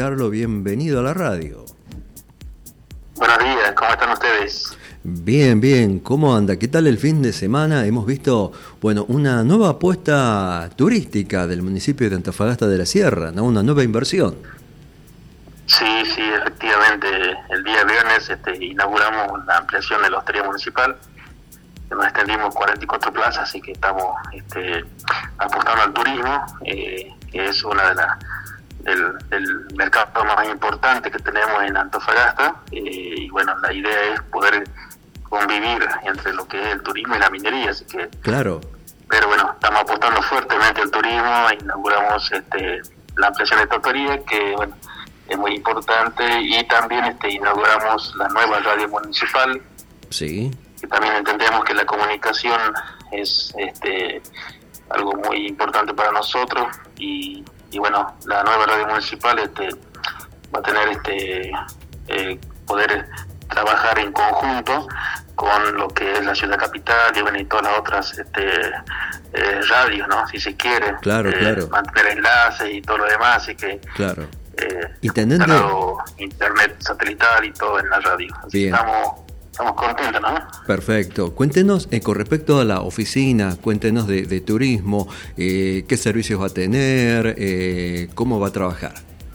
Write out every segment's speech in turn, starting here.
Carlos, bienvenido a la radio. Buenos días, ¿cómo están ustedes? Bien, bien, ¿cómo anda? ¿Qué tal el fin de semana? Hemos visto, una nueva apuesta turística del municipio de Antofagasta de la Sierra, ¿no? Una nueva inversión. Sí, efectivamente, el día viernes inauguramos la ampliación de la hostería municipal. Nos extendimos 44 plazas, así que estamos apostando al turismo, que es una del mercado más importante que tenemos en Antofagasta, y la idea es poder convivir entre lo que es el turismo y la minería, así que claro. Pero estamos apostando fuertemente al turismo. Inauguramos la ampliación de esta hostería, que es muy importante, y también inauguramos la nueva radio municipal. Sí. Que también entendemos que la comunicación es algo muy importante para nosotros, y la nueva radio municipal va a tener poder trabajar en conjunto con lo que es la ciudad capital y todas las otras radios, ¿no? Si se quiere. Claro. Mantener enlaces y todo lo demás, así que claro. Y teniendo internet satelital y todo en la radio. Así bien. Estamos contentos, ¿no? Perfecto. Cuéntenos con respecto a la oficina, cuéntenos de turismo, qué servicios va a tener, cómo va a trabajar.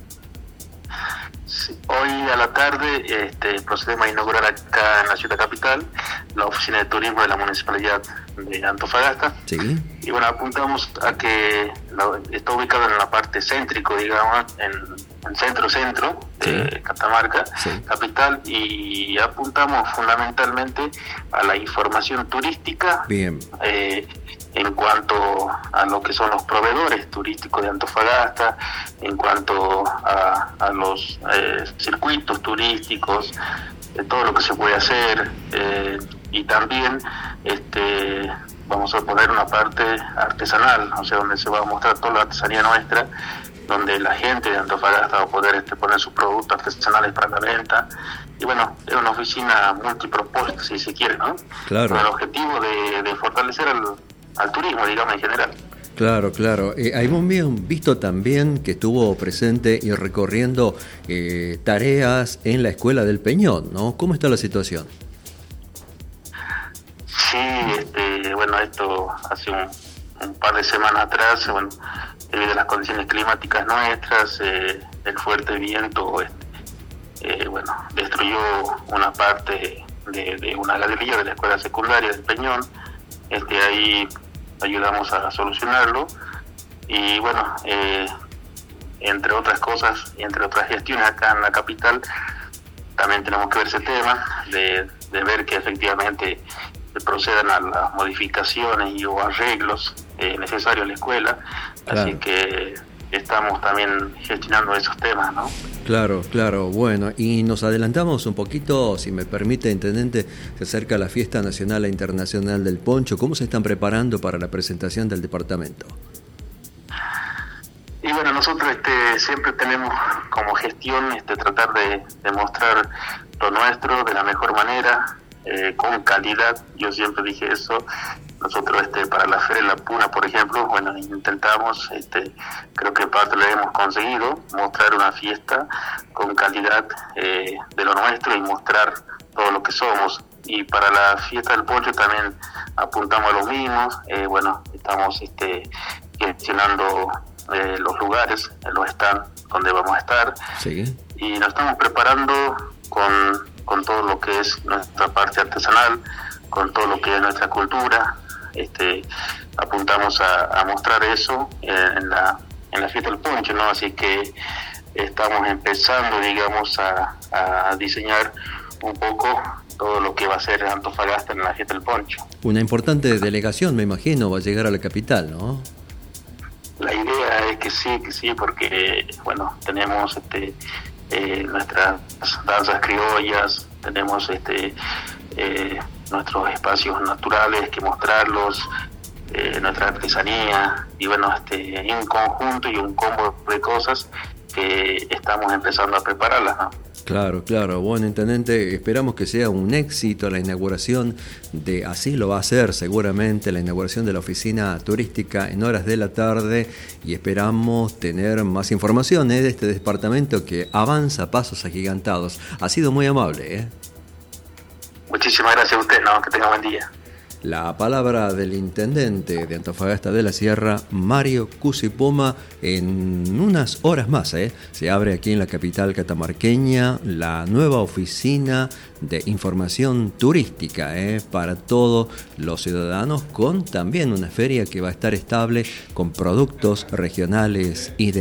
Sí, hoy a la tarde procedemos a inaugurar acá en la ciudad capital la oficina de turismo de la municipalidad de Antofagasta. Sí. Y apuntamos a que está ubicado en la parte céntrico, digamos, en centro de Catamarca, capital, y apuntamos fundamentalmente a la información turística. Bien. En cuanto a lo que son los proveedores turísticos de Antofagasta, en cuanto a los circuitos turísticos, todo lo que se puede hacer, y también vamos a poner una parte artesanal, o sea, donde se va a mostrar toda la artesanía nuestra, donde la gente de Antofagasta va a poder poner sus productos artesanales para la venta. Y es una oficina multipropósito, si se quiere, ¿no? Claro. Con el objetivo de fortalecer al turismo, digamos, en general. Claro. Hemos visto también que estuvo presente y recorriendo tareas en la Escuela del Peñón, ¿no? ¿Cómo está la situación? Sí, esto hace un par de semanas atrás, debido a las condiciones climáticas nuestras, el fuerte viento, destruyó una parte de una galería de la escuela secundaria del Peñón. Ahí ayudamos a solucionarlo, y entre otras cosas, entre otras gestiones acá en la capital, también tenemos que ver ese tema de ver que efectivamente procedan a las modificaciones y o arreglos necesarios a la escuela. Claro. Así que estamos también gestionando esos temas, ¿no? Claro. Bueno, y nos adelantamos un poquito, si me permite, intendente, se acerca la Fiesta Nacional e Internacional del Poncho. ¿Cómo se están preparando para la presentación del departamento? Y nosotros siempre tenemos como gestión tratar de mostrar lo nuestro de la mejor manera, con calidad. Yo siempre dije eso. Nosotros para la Feria de la Puna, por ejemplo, intentamos, creo que parte lo hemos conseguido, mostrar una fiesta con calidad de lo nuestro y mostrar todo lo que somos. Y para la fiesta del Poncho también apuntamos a lo mismo. Estamos gestionando los lugares, los stands donde vamos a estar. Sí. Y nos estamos preparando con todo lo que es nuestra parte artesanal, con todo lo que es nuestra cultura. Apuntamos a mostrar eso en la fiesta del Poncho, ¿no? Así que estamos empezando, digamos, a diseñar un poco todo lo que va a ser Antofagasta en la fiesta del Poncho. Una importante delegación, me imagino, va a llegar a la capital, ¿no? La idea es que sí, porque tenemos nuestras danzas criollas, tenemos nuestros espacios naturales que mostrarlos, nuestra artesanía, y un conjunto y un combo de cosas que estamos empezando a prepararlas, ¿no? Claro, claro. Bueno, intendente, esperamos que sea un éxito la inauguración así lo va a ser seguramente, la inauguración de la oficina turística en horas de la tarde, y esperamos tener más información de este departamento que avanza a pasos agigantados. Ha sido muy amable, ¿eh? Muchísimas gracias a usted, ¿no? Que tenga buen día. La palabra del intendente de Antofagasta de la Sierra, Mario Cusipoma. En unas horas más se abre aquí en la capital catamarqueña la nueva oficina de información turística para todos los ciudadanos, con también una feria que va a estar estable con productos regionales y de